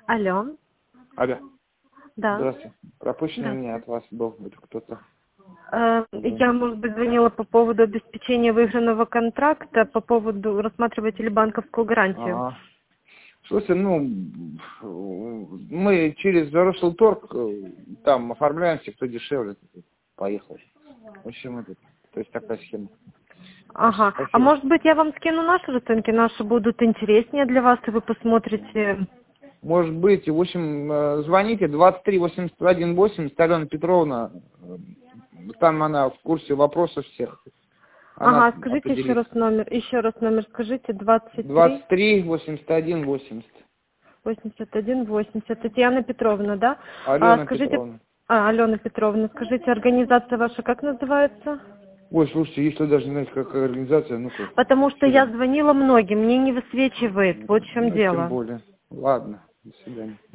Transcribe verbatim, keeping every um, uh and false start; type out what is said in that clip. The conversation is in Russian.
Алло. Алло. Да. Здравствуйте. Пропущенный Да. мне от вас был это кто-то. Э, Я, может быть, звонила по поводу обеспечения выигранного контракта, по поводу, рассматриваете ли банковскую гарантию. Ага. Слушай, ну, мы через Росселторг там оформляемся, кто дешевле, поехал. В общем, это, то есть такая схема. Ага. А Спасибо. может быть, я вам скину наши расценки, наши будут интереснее для вас, и вы посмотрите. Может быть, в общем, э, звоните двадцать три восемьдесят один восемьдесят, Алена Петровна, э, там она в курсе вопросов всех. Она Ага, скажите еще раз определится. номер, еще раз номер скажите, двадцать три двадцать три восемьдесят один восемьдесят. восемьдесят один восемьдесят. Татьяна Петровна, да? А, Алена скажите, Петровна. а, Алена Петровна, скажите, организация ваша как называется? Ой, слушайте, если даже не знаете, какая организация, ну-ка, Потому что я сюда. звонила многим, мне не высвечивает, вот в чем Ну, тем дело. более. Ладно, до свидания.